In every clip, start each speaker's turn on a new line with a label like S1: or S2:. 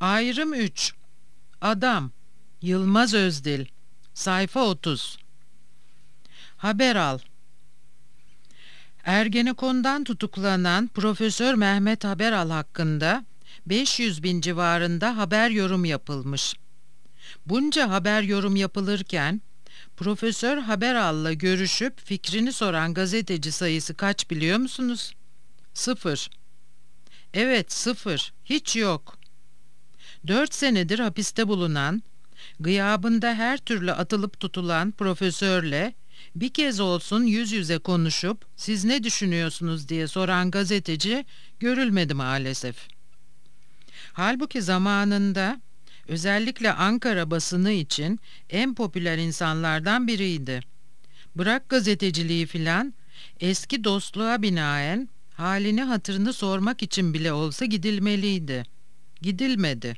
S1: Ayrım 3. Adam. Yılmaz Özdil. Sayfa 30. Haber al. Ergenekon'dan tutuklanan Profesör Mehmet Haberal hakkında 500 bin civarında haber yorum yapılmış. Bunca haber yorum yapılırken Profesör Haberal'la görüşüp fikrini soran gazeteci sayısı kaç biliyor musunuz? 0. Evet, 0. Hiç yok. 4 senedir hapiste bulunan, gıyabında her türlü atılıp tutulan profesörle bir kez olsun yüz yüze konuşup siz ne düşünüyorsunuz diye soran gazeteci görülmedi maalesef. Halbuki zamanında özellikle Ankara basını için en popüler insanlardan biriydi. Bırak gazeteciliği filan, eski dostluğa binaen halini hatırını sormak için bile olsa gidilmeliydi. Gidilmedi.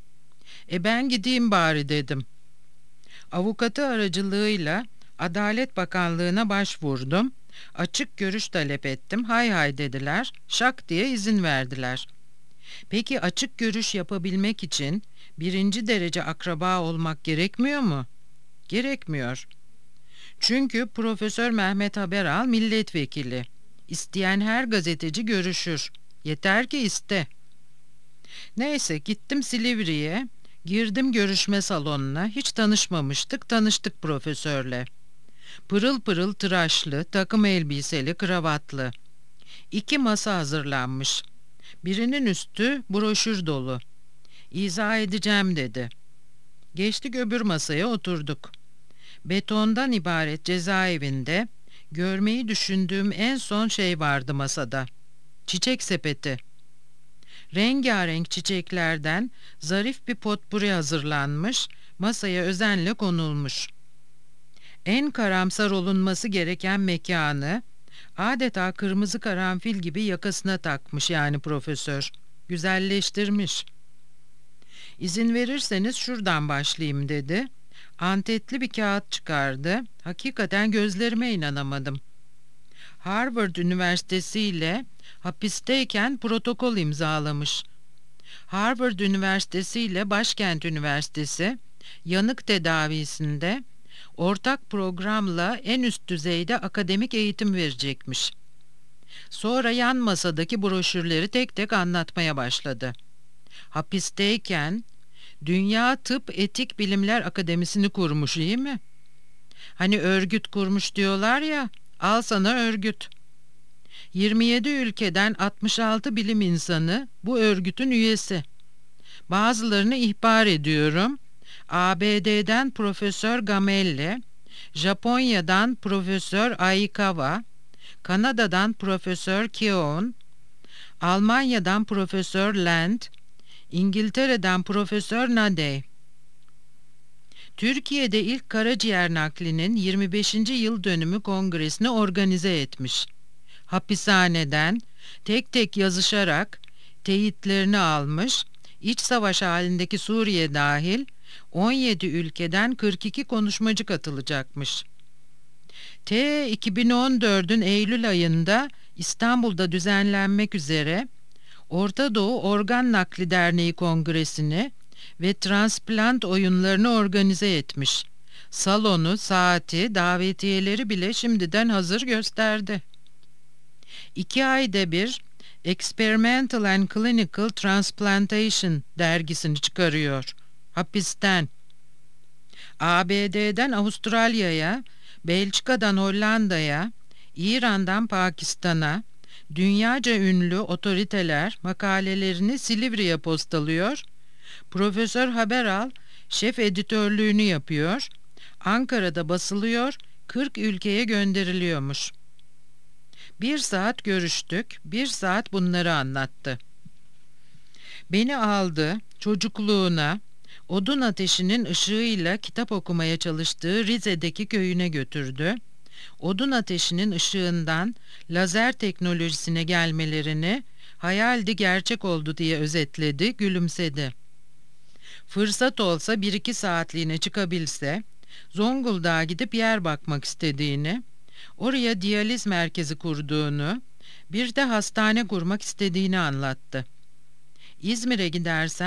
S1: Ben gideyim bari dedim. Avukatı aracılığıyla Adalet Bakanlığı'na başvurdum. Açık görüş talep ettim. Hay hay dediler. Şak diye izin verdiler. Peki açık görüş yapabilmek için birinci derece akraba olmak gerekmiyor mu? Gerekmiyor. Çünkü Profesör Mehmet Haberal milletvekili. İsteyen her gazeteci görüşür. Yeter ki iste. Neyse gittim Silivri'ye. Girdim görüşme salonuna. Hiç tanışmamıştık. Tanıştık profesörle. Pırıl pırıl tıraşlı, takım elbiseli, kravatlı. 2 masa hazırlanmış. Birinin üstü broşür dolu. İzah edeceğim dedi. Geçtik öbür masaya oturduk. Betondan ibaret cezaevinde görmeyi düşündüğüm en son şey vardı masada. Çiçek sepeti. Rengarenk çiçeklerden zarif bir potpuri hazırlanmış, masaya özenle konulmuş. En karamsar olunması gereken mekanı adeta kırmızı karanfil gibi yakasına takmış yani profesör. Güzelleştirmiş. İzin verirseniz şuradan başlayayım dedi. Antetli bir kağıt çıkardı. Hakikaten gözlerime inanamadım. Harvard Üniversitesi ile hapisteyken protokol imzalamış. Harvard Üniversitesi ile Başkent Üniversitesi yanık tedavisinde ortak programla en üst düzeyde akademik eğitim verecekmiş. Sonra yan masadaki broşürleri tek tek anlatmaya başladı. Hapisteyken Dünya Tıp Etik Bilimler Akademisi'ni kurmuş, iyi mi? Hani örgüt kurmuş diyorlar ya, al sana örgüt. 27 ülkeden 66 bilim insanı bu örgütün üyesi. Bazılarını ihbar ediyorum. ABD'den Profesör Gamelli, Japonya'dan Profesör Aikawa, Kanada'dan Profesör Keown, Almanya'dan Profesör Land, İngiltere'den Profesör Nadey. Türkiye'de ilk karaciğer naklinin 25. yıl dönümü kongresini organize etmiş. Hapishaneden tek tek yazışarak teyitlerini almış, iç savaş halindeki Suriye dahil 17 ülkeden 42 konuşmacı katılacakmış. 2014'ün Eylül ayında İstanbul'da düzenlenmek üzere Orta Doğu Organ Nakli Derneği Kongresi'ni ve transplant oyunlarını organize etmiş. Salonu, saati, davetiyeleri bile şimdiden hazır gösterdi. 2 ayda bir Experimental and Clinical Transplantation dergisini çıkarıyor. Hapisten. ABD'den Avustralya'ya, Belçika'dan Hollanda'ya, İran'dan Pakistan'a, dünyaca ünlü otoriteler makalelerini Silivri'ye postalıyor. Profesör Haberal şef editörlüğünü yapıyor. Ankara'da basılıyor, 40 ülkeye gönderiliyormuş. 1 saat görüştük, 1 saat bunları anlattı. Beni aldı, çocukluğuna, odun ateşinin ışığıyla kitap okumaya çalıştığı Rize'deki köyüne götürdü. Odun ateşinin ışığından lazer teknolojisine gelmelerini hayaldi gerçek oldu diye özetledi, gülümsedi. Fırsat olsa 1-2 saatliğine çıkabilse, Zonguldak'a gidip yer bakmak istediğini, oraya diyaliz merkezi kurduğunu, bir de hastane kurmak istediğini anlattı. İzmir'e gidersem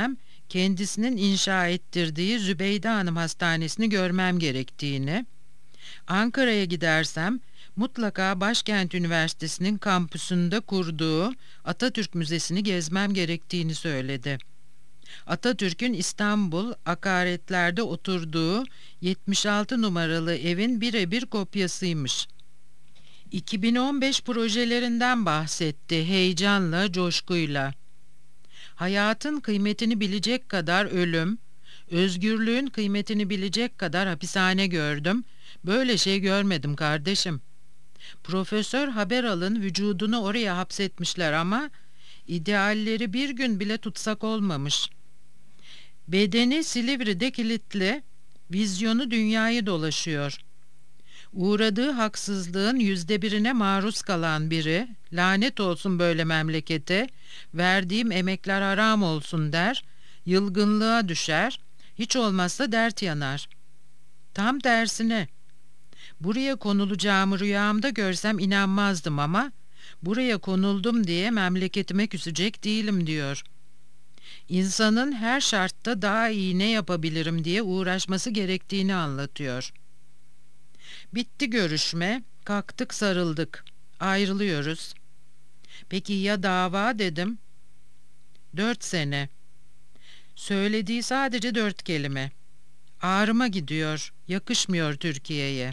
S1: kendisinin inşa ettirdiği Zübeyde Hanım Hastanesi'ni görmem gerektiğini, Ankara'ya gidersem mutlaka Başkent Üniversitesi'nin kampüsünde kurduğu Atatürk Müzesi'ni gezmem gerektiğini söyledi. Atatürk'ün İstanbul Akaretler'de oturduğu 76 numaralı evin birebir kopyasıymış. 2015 projelerinden bahsetti heyecanla, coşkuyla. Hayatın kıymetini bilecek kadar ölüm, özgürlüğün kıymetini bilecek kadar hapishane gördüm. Böyle şey görmedim kardeşim. Profesör Haberal'ın vücudunu oraya hapsetmişler ama idealleri bir gün bile tutsak olmamış. Bedeni Silivri'de kilitli, vizyonu dünyayı dolaşıyor. Uğradığı haksızlığın %1'ine maruz kalan biri, lanet olsun böyle memlekete, verdiğim emekler haram olsun der, yılgınlığa düşer, hiç olmazsa dert yanar. Tam tersine, buraya konulacağımı rüyamda görsem inanmazdım ama, buraya konuldum diye memleketime küsecek değilim diyor. İnsanın her şartta daha iyi ne yapabilirim diye uğraşması gerektiğini anlatıyor. Bitti görüşme, kalktık sarıldık, ayrılıyoruz. Peki ya dava dedim. 4 sene. Söylediği sadece 4 kelime. Ağrıma gidiyor, yakışmıyor Türkiye'ye.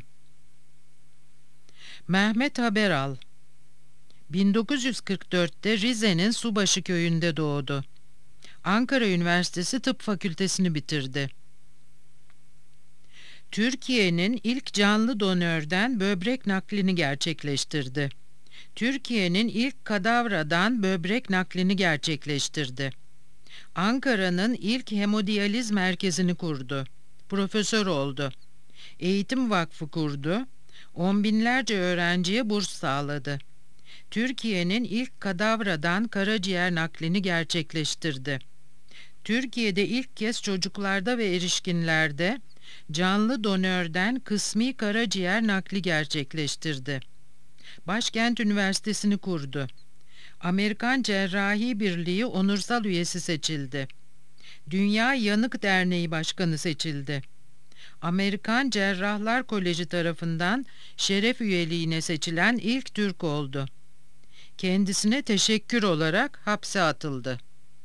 S1: Mehmet Haberal 1944'te Rize'nin Subaşı köyünde doğdu. Ankara Üniversitesi Tıp Fakültesini bitirdi. Türkiye'nin ilk canlı donörden böbrek naklini gerçekleştirdi. Türkiye'nin ilk kadavradan böbrek naklini gerçekleştirdi. Ankara'nın ilk hemodiyaliz merkezini kurdu. Profesör oldu. Eğitim Vakfı kurdu. On binlerce öğrenciye burs sağladı. Türkiye'nin ilk kadavradan karaciğer naklini gerçekleştirdi. Türkiye'de ilk kez çocuklarda ve erişkinlerde canlı donörden kısmi karaciğer nakli gerçekleştirdi. Başkent Üniversitesi'ni kurdu. Amerikan Cerrahi Birliği onursal üyesi seçildi. Dünya Yanık Derneği Başkanı seçildi. Amerikan Cerrahlar Koleji tarafından şeref üyeliğine seçilen ilk Türk oldu. Kendisine teşekkür olarak hapse atıldı.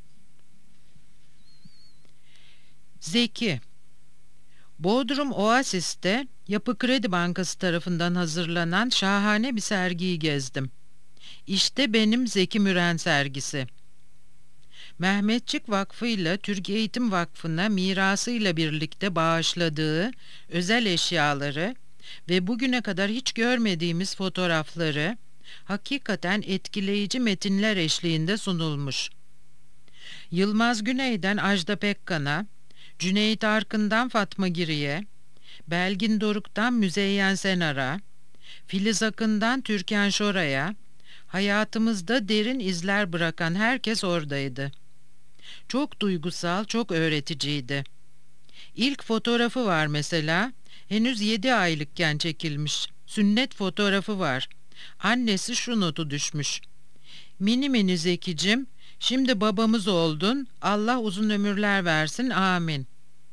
S1: Zeki Bodrum Oasis'te Yapı Kredi Bankası tarafından hazırlanan şahane bir sergiyi gezdim. İşte benim Zeki Müren sergisi. Mehmetçik Vakfı ile Türk Eğitim Vakfı'na mirasıyla birlikte bağışladığı özel eşyaları ve bugüne kadar hiç görmediğimiz fotoğrafları hakikaten etkileyici metinler eşliğinde sunulmuş. Yılmaz Güney'den Ajda Pekkan'a, Cüneyt Arkın'dan Fatma Giri'ye, Belgin Doruk'tan Müzeyyen Senar'a, Filiz Akın'dan Türkan Şoray'a, hayatımızda derin izler bırakan herkes oradaydı. Çok duygusal, çok öğreticiydi. İlk fotoğrafı var mesela, henüz 7 aylıkken çekilmiş. Sünnet fotoğrafı var. Annesi şu notu düşmüş. Mini mini Zekicim, şimdi babamız oldun, Allah uzun ömürler versin, amin.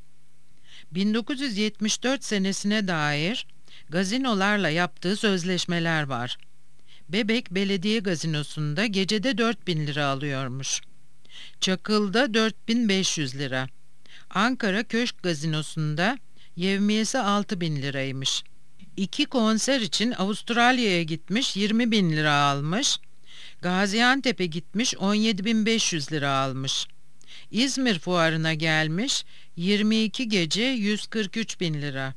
S1: 1974 senesine dair gazinolarla yaptığı sözleşmeler var. Bebek Belediye Gazinosu'nda gecede 4.000 lira alıyormuş. Çakıl'da 4.500 lira. Ankara Köşk Gazinosu'nda yevmiyesi 6.000 liraymış. 2 konser için Avustralya'ya gitmiş 20.000 lira almış. Gaziantep'e gitmiş 17.500 lira almış. İzmir fuarına gelmiş 22 gece 143.000 lira.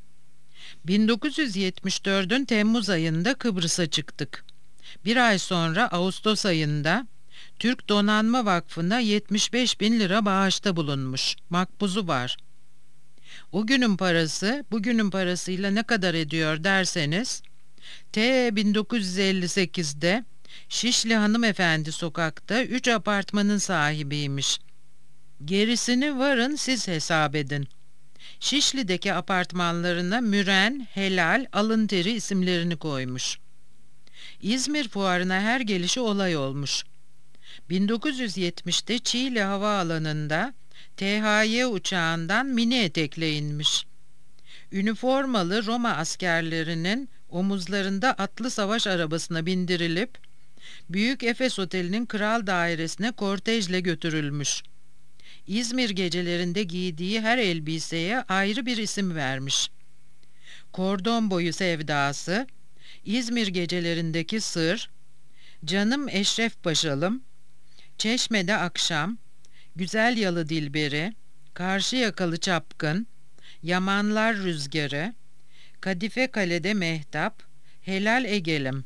S1: 1974'ün Temmuz ayında Kıbrıs'a çıktık. Bir ay sonra Ağustos ayında Türk Donanma Vakfı'na 75.000 lira bağışta bulunmuş. Makbuzu var. O günün parası bugünün parasıyla ne kadar ediyor derseniz, T 1958'de Şişli Hanımefendi sokakta 3 apartmanın sahibiymiş. Gerisini varın siz hesap edin. Şişli'deki apartmanlarına Müren, Helal, Alın Teri isimlerini koymuş. İzmir fuarına her gelişi olay olmuş. 1970'te Çiğli Havaalanı'nda THY uçağından mini etekle inmiş. Üniformalı Roma askerlerinin omuzlarında atlı savaş arabasına bindirilip Büyük Efes Oteli'nin kral dairesine kortejle götürülmüş. İzmir gecelerinde giydiği her elbiseye ayrı bir isim vermiş. Kordon boyu sevdası, İzmir gecelerindeki sır, Canım Eşref Paşalım, Çeşme'de akşam, Güzel Yalı Dilberi, Karşıyakalı Çapkın, Yamanlar Rüzgarı, Kadife Kale'de Mehtap, Helal Egelim.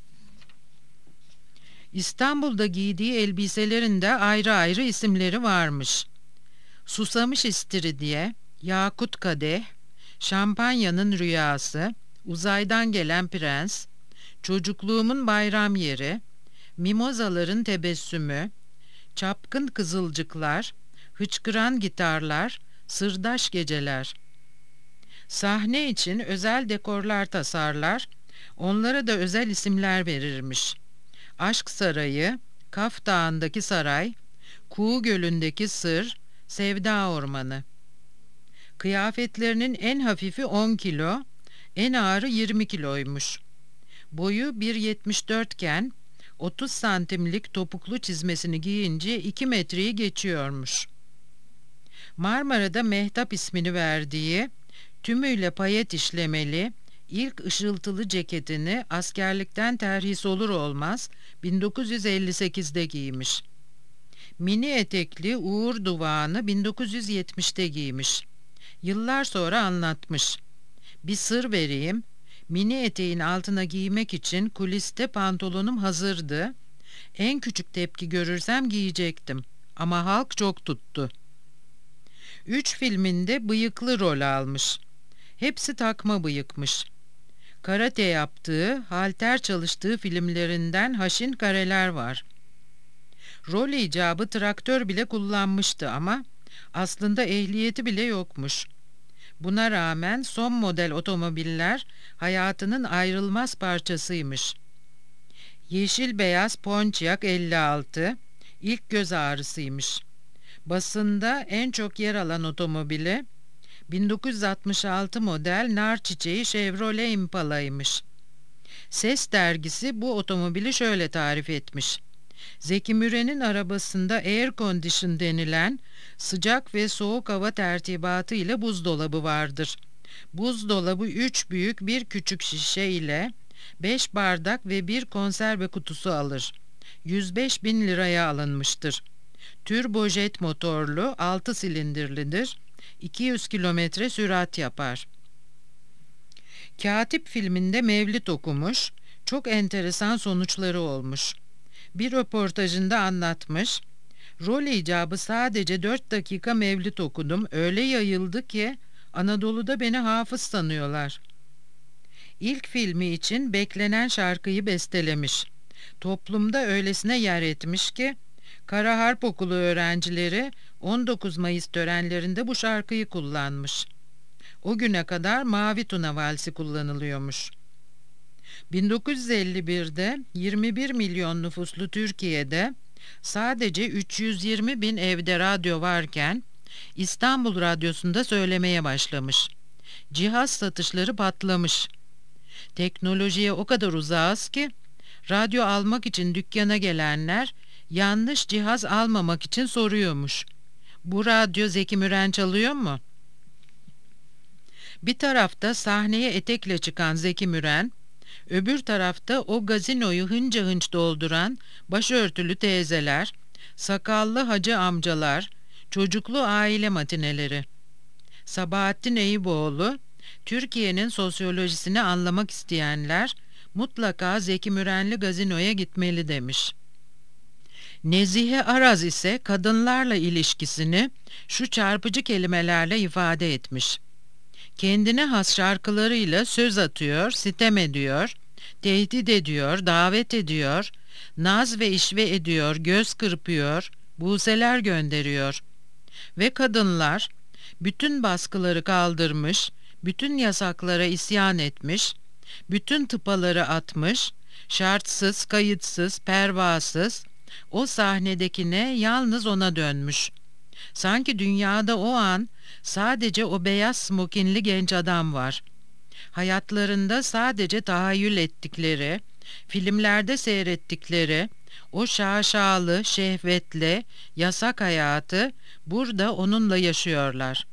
S1: İstanbul'da giydiği elbiselerin de ayrı ayrı isimleri varmış. Susamış İstiridye, Yakut Kadeh, Şampanyanın Rüyası, Uzaydan Gelen Prens, Çocukluğumun Bayram Yeri, Mimozaların Tebessümü, Çapkın Kızılcıklar, Hıçkıran Gitarlar, Sırdaş Geceler. Sahne için özel dekorlar tasarlar, onlara da özel isimler verirmiş. Aşk Sarayı, Kaf Dağı'ndaki saray, Kuğu Gölü'ndeki sır, Sevda Ormanı. Kıyafetlerinin en hafifi 10 kilo, en ağırı 20 kiloymuş. Boyu 1,74 iken 30 santimlik topuklu çizmesini giyince 2 metreyi geçiyormuş. Marmara'da Mehtap ismini verdiği, tümüyle payet işlemeli, ilk ışıltılı ceketini askerlikten terhis olur olmaz 1958'de giymiş. Mini etekli Uğur Duvağı'nı 1970'te giymiş. Yıllar sonra anlatmış. Bir sır vereyim, mini eteğin altına giymek için kuliste pantolonum hazırdı. En küçük tepki görürsem giyecektim ama halk çok tuttu. 3 filminde bıyıklı rol almış. Hepsi takma bıyıkmış. Karate yaptığı, halter çalıştığı filmlerinden haşin kareler var. Rol icabı traktör bile kullanmıştı ama aslında ehliyeti bile yokmuş. Buna rağmen son model otomobiller hayatının ayrılmaz parçasıymış. Yeşil beyaz Pontiac 56 ilk göz ağrısıymış. Basında en çok yer alan otomobili 1966 model nar çiçeği Chevrolet Impala'ymış. Ses dergisi bu otomobili şöyle tarif etmiş. Zeki Müren'in arabasında air condition denilen sıcak ve soğuk hava tertibatı ile buzdolabı vardır. Buzdolabı 3 büyük bir küçük şişe ile 5 bardak ve bir konserve kutusu alır. 105 bin liraya alınmıştır. Turbojet motorlu 6 silindirlidir. 200 kilometre sürat yapar. Katip filminde Mevlid okumuş, çok enteresan sonuçları olmuş. Bir röportajında anlatmış, rol icabı sadece 4 dakika Mevlid okudum, öyle yayıldı ki Anadolu'da beni hafız sanıyorlar. İlk filmi için beklenen şarkıyı bestelemiş. Toplumda öylesine yer etmiş ki, Kara Harp Okulu öğrencileri 19 Mayıs törenlerinde bu şarkıyı kullanmış. O güne kadar Mavi Tuna Valsi kullanılıyormuş. 1951'de 21 milyon nüfuslu Türkiye'de sadece 320 bin evde radyo varken İstanbul Radyosu'nda söylemeye başlamış. Cihaz satışları patlamış. Teknolojiye o kadar uzağız ki radyo almak için dükkana gelenler yanlış cihaz almamak için soruyormuş. Bu radyo Zeki Müren çalıyor mu? Bir tarafta sahneye etekle çıkan Zeki Müren, öbür tarafta o gazinoyu hınca hınç dolduran başörtülü teyzeler, sakallı hacı amcalar, çocuklu aile matineleri. Sabahattin Eyüboğlu, Türkiye'nin sosyolojisini anlamak isteyenler mutlaka Zeki Mürenli gazinoya gitmeli demiş. Nezihe Araz ise kadınlarla ilişkisini şu çarpıcı kelimelerle ifade etmiş. Kendine has şarkılarıyla söz atıyor, sitem ediyor, tehdit ediyor, davet ediyor, naz ve işve ediyor, göz kırpıyor, buseler gönderiyor. Ve kadınlar bütün baskıları kaldırmış, bütün yasaklara isyan etmiş, bütün tıpaları atmış, şartsız, kayıtsız, pervasız, o sahnedekine yalnız ona dönmüş. Sanki dünyada o an sadece o beyaz smokinli genç adam var. Hayatlarında sadece tahayyül ettikleri, filmlerde seyrettikleri o şaşalı, şehvetli, yasak hayatı burada onunla yaşıyorlar.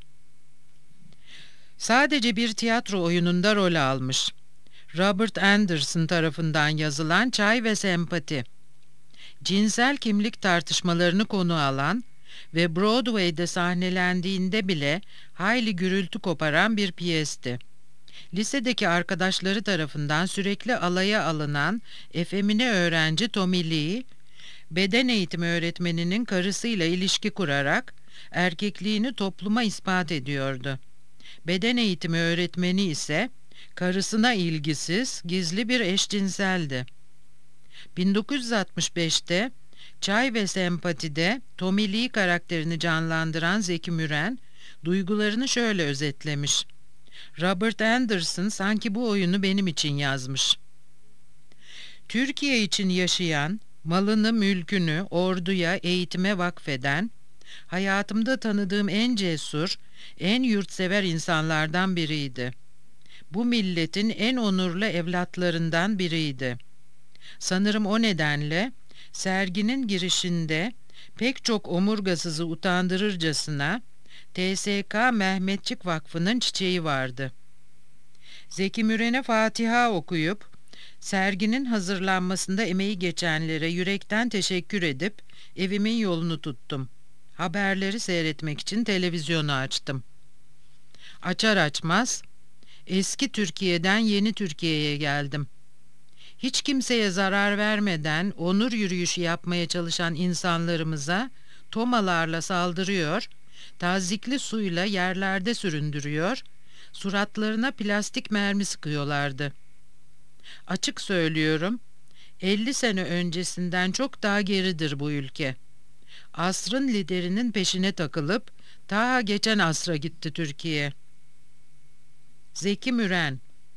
S1: Sadece bir tiyatro oyununda rol almış. Robert Anderson tarafından yazılan Çay ve Sempati. Cinsel kimlik tartışmalarını konu alan ve Broadway'de sahnelendiğinde bile hayli gürültü koparan bir piyesti. Lisedeki arkadaşları tarafından sürekli alaya alınan efemine öğrenci Tommy Lee, beden eğitimi öğretmeninin karısıyla ilişki kurarak erkekliğini topluma ispat ediyordu. Beden eğitimi öğretmeni ise karısına ilgisiz, gizli bir eşcinseldi. 1965'te Çay ve Sempati'de Tommy Lee karakterini canlandıran Zeki Müren, duygularını şöyle özetlemiş: Robert Anderson sanki bu oyunu benim için yazmış. Türkiye için yaşayan, malını, mülkünü orduya, eğitime vakfeden, hayatımda tanıdığım en cesur, en yurtsever insanlardan biriydi. Bu milletin en onurlu evlatlarından biriydi. Sanırım o nedenle serginin girişinde pek çok omurgasızı utandırırcasına TSK Mehmetçik Vakfı'nın çiçeği vardı. Zeki Müren'e Fatiha okuyup serginin hazırlanmasında emeği geçenlere yürekten teşekkür edip evimin yolunu tuttum. Haberleri seyretmek için televizyonu açtım. Açar açmaz eski Türkiye'den yeni Türkiye'ye geldim. Hiç kimseye zarar vermeden onur yürüyüşü yapmaya çalışan insanlarımıza tomalarla saldırıyor, tazikli suyla yerlerde süründürüyor, suratlarına plastik mermi sıkıyorlardı. Açık söylüyorum, 50 sene öncesinden çok daha geridir bu ülke. Asrın liderinin peşine takılıp ta geçen asra gitti Türkiye. Zeki Müren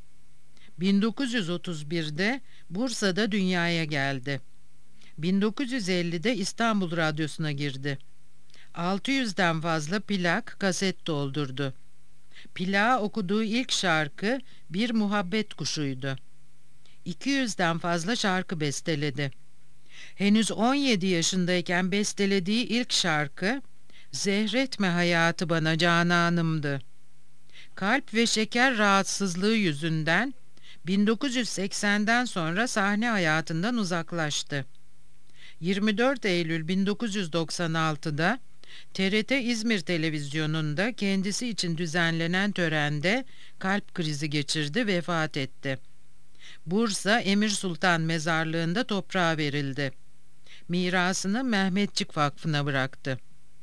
S1: 1931'de Bursa'da dünyaya geldi. 1950'de İstanbul Radyosu'na girdi. 600'den fazla plak, kaset doldurdu. Plağa okuduğu ilk şarkı Bir Muhabbet Kuşu'ydu. 200'den fazla şarkı besteledi. Henüz 17 yaşındayken bestelediği ilk şarkı Zehretme Hayatı Bana Cananımdı. Kalp ve şeker rahatsızlığı yüzünden 1980'den sonra sahne hayatından uzaklaştı. 24 Eylül 1996'da TRT İzmir Televizyonu'nda kendisi için düzenlenen törende kalp krizi geçirdi, vefat etti. Bursa Emir Sultan Mezarlığı'nda toprağa verildi. Mirasını Mehmetçik Vakfı'na bıraktı.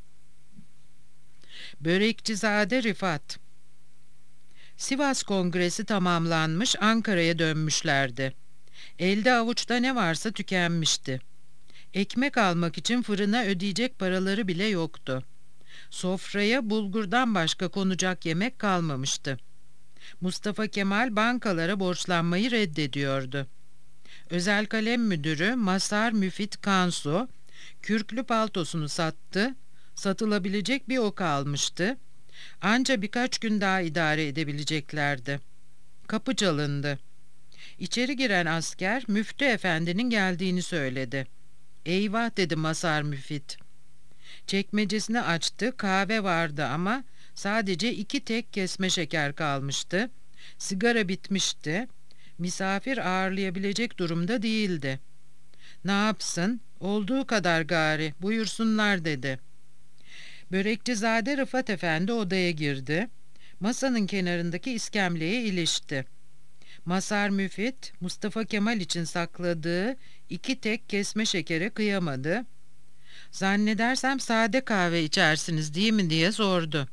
S1: Börekçizade Rifat Sivas Kongresi tamamlanmış, Ankara'ya dönmüşlerdi. Elde avuçta ne varsa tükenmişti. Ekmek almak için fırına ödeyecek paraları bile yoktu. Sofraya bulgurdan başka konacak yemek kalmamıştı. Mustafa Kemal bankalara borçlanmayı reddediyordu. Özel kalem müdürü Masar Müfit Kansu, kürklü paltosunu sattı, satılabilecek bir ok almıştı. Anca birkaç gün daha idare edebileceklerdi. Kapı çalındı. İçeri giren asker Müftü Efendi'nin geldiğini söyledi. "Eyvah," dedi Masar Müfit. Çekmecesini açtı, kahve vardı ama sadece 2 tek kesme şeker kalmıştı. Sigara bitmişti. Misafir ağırlayabilecek durumda değildi. "Ne yapsın? Olduğu kadar gari, buyursunlar," dedi. Börekçizade Rıfat Efendi odaya girdi. Masanın kenarındaki iskemleye ilişti. Masar Müfit, Mustafa Kemal için sakladığı 2 tek kesme şekere kıyamadı. "Zannedersem sade kahve içersiniz değil mi?" diye sordu.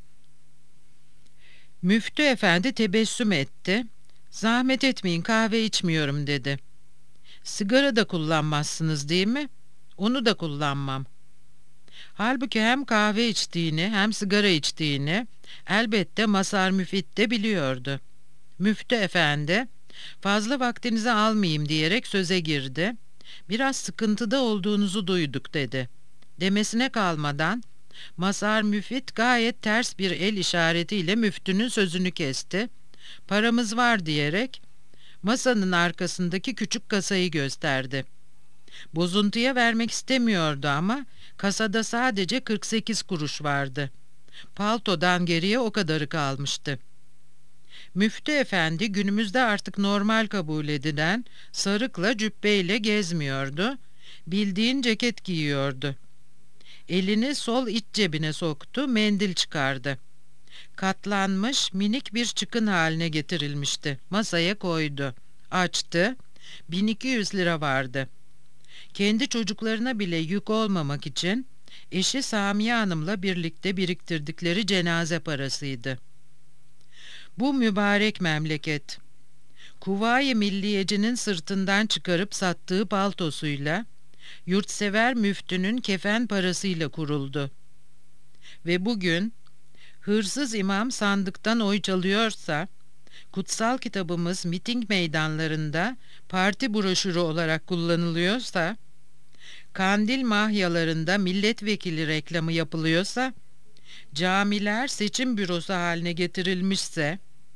S1: Müftü Efendi tebessüm etti. "Zahmet etmeyin, kahve içmiyorum," dedi. "Sigara da kullanmazsınız değil mi?" "Onu da kullanmam." Halbuki hem kahve içtiğini hem sigara içtiğini elbette Masar Müfit de biliyordu. Müftü Efendi, "Fazla vaktinizi almayayım," diyerek söze girdi. "Biraz sıkıntıda olduğunuzu duyduk," dedi. Demesine kalmadan Mazhar Müfit gayet ters bir el işaretiyle müftünün sözünü kesti. Paramız var diyerek masanın arkasındaki küçük kasayı gösterdi. Bozuntuya vermek istemiyordu ama kasada sadece 48 kuruş vardı. Paltodan geriye o kadarı kalmıştı. Müftü efendi günümüzde artık normal kabul edilen sarıkla cübbeyle gezmiyordu. Bildiğin ceket giyiyordu. Elini sol iç cebine soktu, mendil çıkardı. Katlanmış minik bir çıkın haline getirilmişti. Masaya koydu. Açtı. 1200 lira vardı. Kendi çocuklarına bile yük olmamak için eşi Samiye Hanım'la birlikte biriktirdikleri cenaze parasıydı. Bu mübarek memleket, Kuvayi Milliyeci'nin sırtından çıkarıp sattığı paltosuyla, yurtsever müftünün kefen parasıyla kuruldu. Ve bugün, hırsız imam sandıktan oy çalıyorsa, kutsal kitabımız miting meydanlarında parti broşürü olarak kullanılıyorsa, kandil mahyalarında milletvekili reklamı yapılıyorsa, camiler seçim bürosu haline getirilmişse,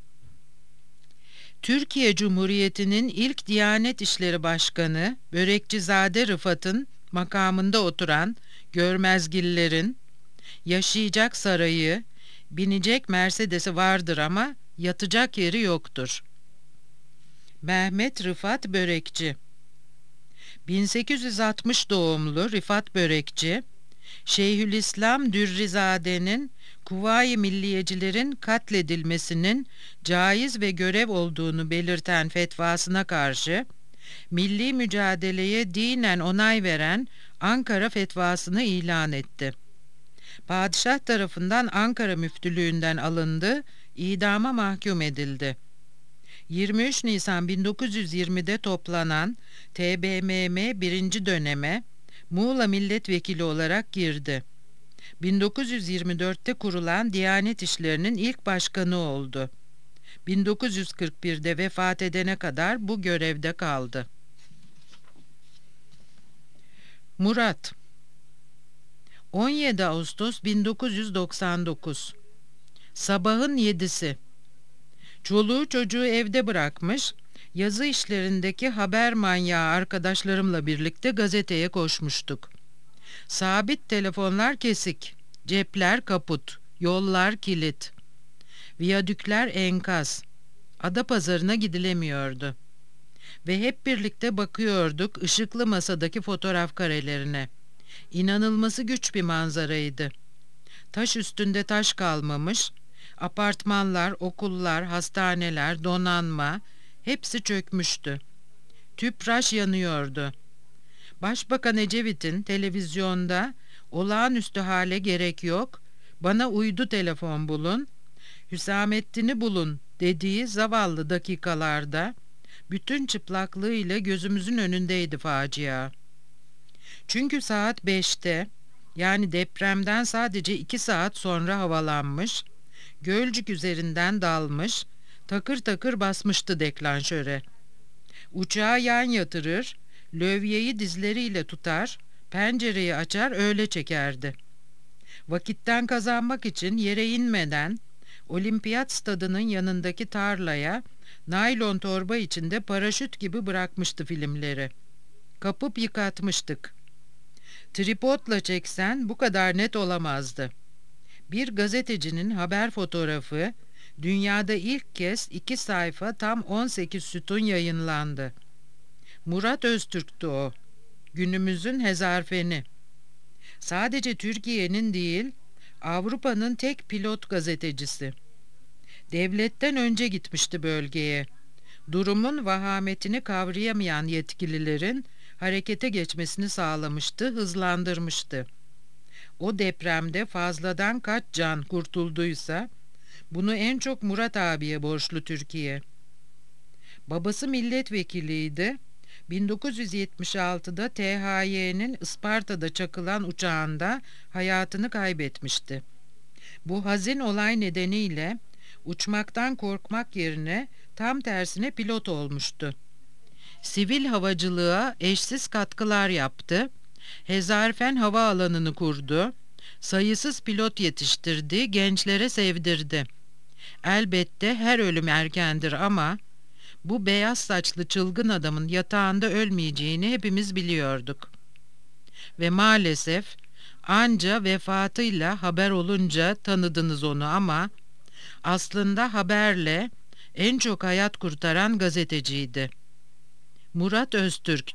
S1: Türkiye Cumhuriyeti'nin ilk Diyanet İşleri Başkanı Börekçizade Rıfat'ın makamında oturan görmezgillerin yaşayacak sarayı, binecek Mercedes'i vardır ama yatacak yeri yoktur. Mehmet Rıfat Börekçi 1860 doğumlu Rıfat Börekçi, Şeyhülislam Dürrizade'nin Kuvayi Milliyecilerin katledilmesinin caiz ve görev olduğunu belirten fetvasına karşı, milli mücadeleye dinen onay veren Ankara fetvasını ilan etti. Padişah tarafından Ankara müftülüğünden alındı, idama mahkum edildi. 23 Nisan 1920'de toplanan TBMM 1. döneme Muğla milletvekili olarak girdi. 1924'te kurulan Diyanet İşleri'nin ilk başkanı oldu. 1941'de vefat edene kadar bu görevde kaldı. Murat 17 Ağustos 1999 Sabahın 7'si. Çoluğu çocuğu evde bırakmış, yazı işlerindeki haber manyağı arkadaşlarımla birlikte gazeteye koşmuştuk. Sabit telefonlar kesik, cepler kaput, yollar kilit, viyadükler enkaz. Adapazarı'na gidilemiyordu. Ve hep birlikte bakıyorduk ışıklı masadaki fotoğraf karelerine. İnanılması güç bir manzaraydı. Taş üstünde taş kalmamış, apartmanlar, okullar, hastaneler, donanma hepsi çökmüştü. Tüpraş yanıyordu. Başbakan Ecevit'in televizyonda olağanüstü hale gerek yok, bana uydu telefon bulun, Hüsamettin'i bulun dediği zavallı dakikalarda bütün çıplaklığıyla gözümüzün önündeydi facia. Çünkü saat 5'te, yani depremden sadece 2 saat sonra havalanmış, Gölcük üzerinden dalmış, takır takır basmıştı deklanşöre. Uçağı yan yatırır, lövyeyi dizleriyle tutar, pencereyi açar öyle çekerdi. Vakitten kazanmak için yere inmeden Olimpiyat stadının yanındaki tarlaya naylon torba içinde paraşüt gibi bırakmıştı filmleri. Kapıp yıkatmıştık. Tripodla çeksen bu kadar net olamazdı. Bir gazetecinin haber fotoğrafı dünyada ilk kez 2 sayfa tam 18 sütun yayınlandı. Murat Öztürk'tü o. Günümüzün Hezarfeni. Sadece Türkiye'nin değil, Avrupa'nın tek pilot gazetecisi. Devletten önce gitmişti bölgeye. Durumun vahametini kavrayamayan yetkililerin harekete geçmesini sağlamıştı, hızlandırmıştı. O depremde fazladan kaç can kurtulduysa, bunu en çok Murat abiye borçlu Türkiye. Babası milletvekiliydi. 1976'da THY'nin Isparta'da çakılan uçağında hayatını kaybetmişti. Bu hazin olay nedeniyle uçmaktan korkmak yerine tam tersine pilot olmuştu. Sivil havacılığa eşsiz katkılar yaptı. Hezarfen havaalanını kurdu. Sayısız pilot yetiştirdi, gençlere sevdirdi. Elbette her ölüm erkendir ama bu beyaz saçlı çılgın adamın yatağında ölmeyeceğini hepimiz biliyorduk. Ve maalesef anca vefatıyla haber olunca tanıdınız onu ama aslında haberle en çok hayat kurtaran gazeteciydi. Murat Öztürk,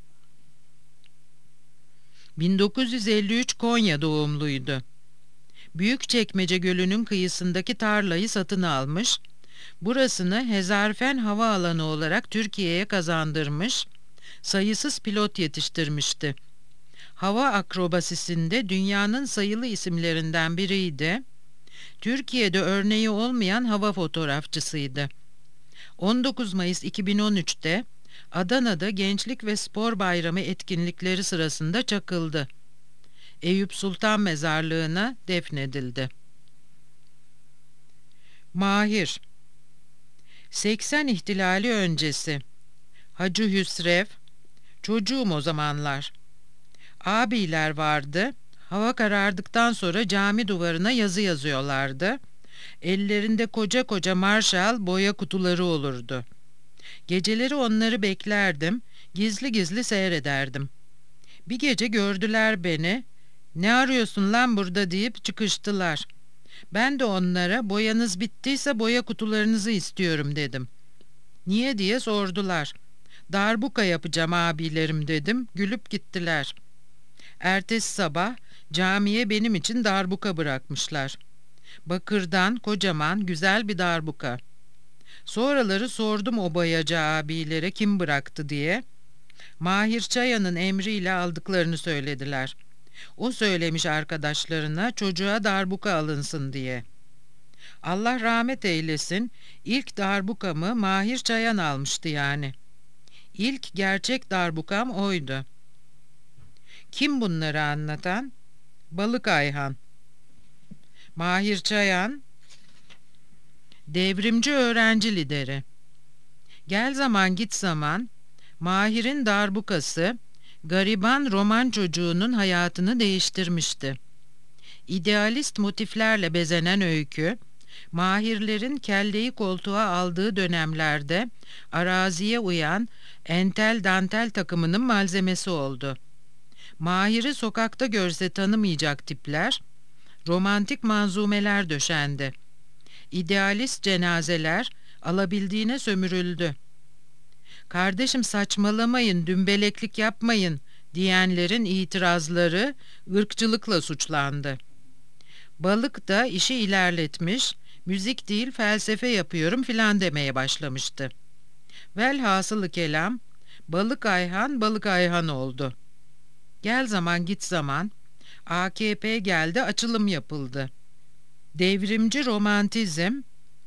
S1: 1953 Konya doğumluydu. Büyükçekmece Gölü'nün kıyısındaki tarlayı satın almış, burasını Hezarfen Havaalanı olarak Türkiye'ye kazandırmış, sayısız pilot yetiştirmişti. Hava akrobasisinde dünyanın sayılı isimlerinden biriydi. Türkiye'de örneği olmayan hava fotoğrafçısıydı. 19 Mayıs 2013'te Adana'da Gençlik ve Spor Bayramı etkinlikleri sırasında çakıldı. Eyüp Sultan Mezarlığı'na defnedildi. Mahir, 80 ihtilali öncesi. Hacı Hüsrev, çocuğum o zamanlar. Abiler vardı, hava karardıktan sonra cami duvarına yazı yazıyorlardı. Ellerinde koca koca Marshall boya kutuları olurdu. Geceleri onları beklerdim, gizli gizli seyrederdim. Bir gece gördüler beni, "Ne arıyorsun lan burada?" deyip çıkıştılar. Ben de onlara "Boyanız bittiyse boya kutularınızı istiyorum." dedim. "Niye?" diye sordular. "Darbuka yapacağım abilerim." dedim, gülüp gittiler. Ertesi sabah camiye benim için darbuka bırakmışlar. Bakırdan kocaman güzel bir darbuka. Sonraları sordum o boyacı abilere kim bıraktı diye. Mahir Çayan'ın emriyle aldıklarını söylediler. O söylemiş arkadaşlarına çocuğa darbuka alınsın diye. Allah rahmet eylesin, ilk darbukamı Mahir Çayan almıştı yani. İlk gerçek darbukam oydu. Kim bunları anlatan? Balık Ayhan. Mahir Çayan, devrimci öğrenci lideri. Gel zaman git zaman, Mahir'in darbukası, gariban roman çocuğunun hayatını değiştirmişti. İdealist motiflerle bezenen öykü, Mahirlerin kelleyi koltuğa aldığı dönemlerde araziye uyan entel dantel takımının malzemesi oldu. Mahir'i sokakta görse tanımayacak tipler, romantik manzumeler döşendi. İdealist cenazeler alabildiğine sömürüldü. "Kardeşim saçmalamayın, dümbeleklik yapmayın" diyenlerin itirazları ırkçılıkla suçlandı. Balık da işi ilerletmiş, müzik değil felsefe yapıyorum filan demeye başlamıştı. Velhasılı kelam, Balık Ayhan Balık Ayhan oldu. Gel zaman git zaman, AKP geldi, açılım yapıldı. Devrimci romantizm,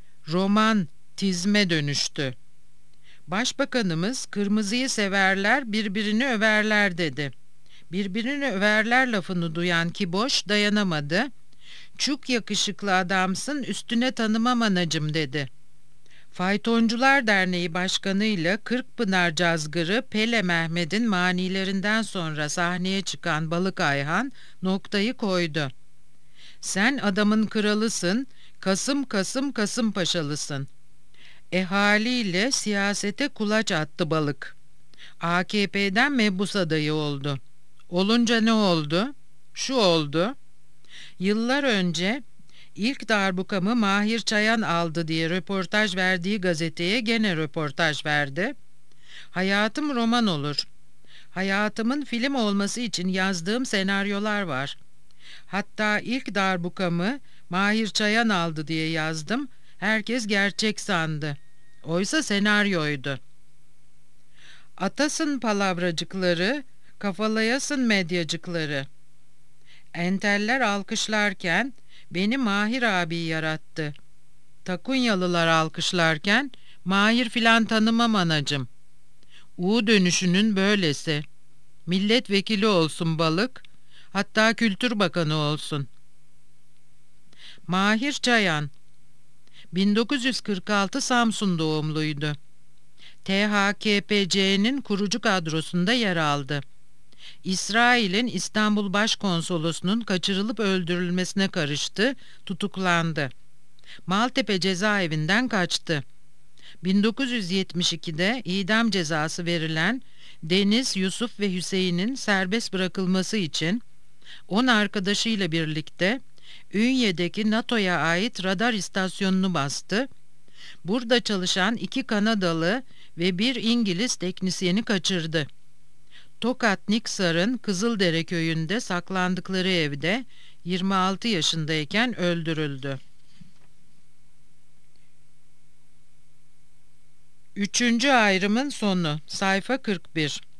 S1: romantizme dönüştü. Başbakanımız "Kırmızıyı severler, birbirini överler" dedi. Birbirini överler lafını duyan Kiboş dayanamadı. "Çok yakışıklı adamsın, üstüne tanımam anacım" dedi. Faytoncular Derneği Başkanı ile Kırkpınar Cazgırı Pele Mehmet'in manilerinden sonra sahneye çıkan Balık Ayhan noktayı koydu. "Sen adamın kralısın, Kasım Kasım Kasımpaşalısın." Haliyle siyasete kulaç attı Balık. AKP'den mebus adayı oldu. Olunca ne oldu? Şu oldu. Yıllar önce ilk darbukamı Mahir Çayan aldı diye röportaj verdiği gazeteye gene röportaj verdi. Hayatım roman olur. Hayatımın film olması için yazdığım senaryolar var. Hatta ilk darbukamı Mahir Çayan aldı diye yazdım. Herkes gerçek sandı. Oysa senaryoydu. Atasın palavracıkları, kafalayasın medyacıkları. Enteller alkışlarken beni Mahir abi yarattı. Takunyalılar alkışlarken Mahir filan tanımam anacım. U dönüşünün böylesi. Milletvekili olsun Balık, hatta Kültür Bakanı olsun. Mahir Çayan, 1946 Samsun doğumluydu. THKPC'nin kurucu kadrosunda yer aldı. İsrail'in İstanbul Başkonsolosu'nun kaçırılıp öldürülmesine karıştı, tutuklandı. Maltepe cezaevinden kaçtı. 1972'de idam cezası verilen Deniz, Yusuf ve Hüseyin'in serbest bırakılması için 10 arkadaşıyla birlikte Ünye'deki NATO'ya ait radar istasyonunu bastı. Burada çalışan 2 Kanadalı ve 1 İngiliz teknisyeni kaçırdı. Tokat Niksar'ın Kızıldere köyünde saklandıkları evde 26 yaşındayken öldürüldü. 3. ayrımın sonu. Sayfa 41.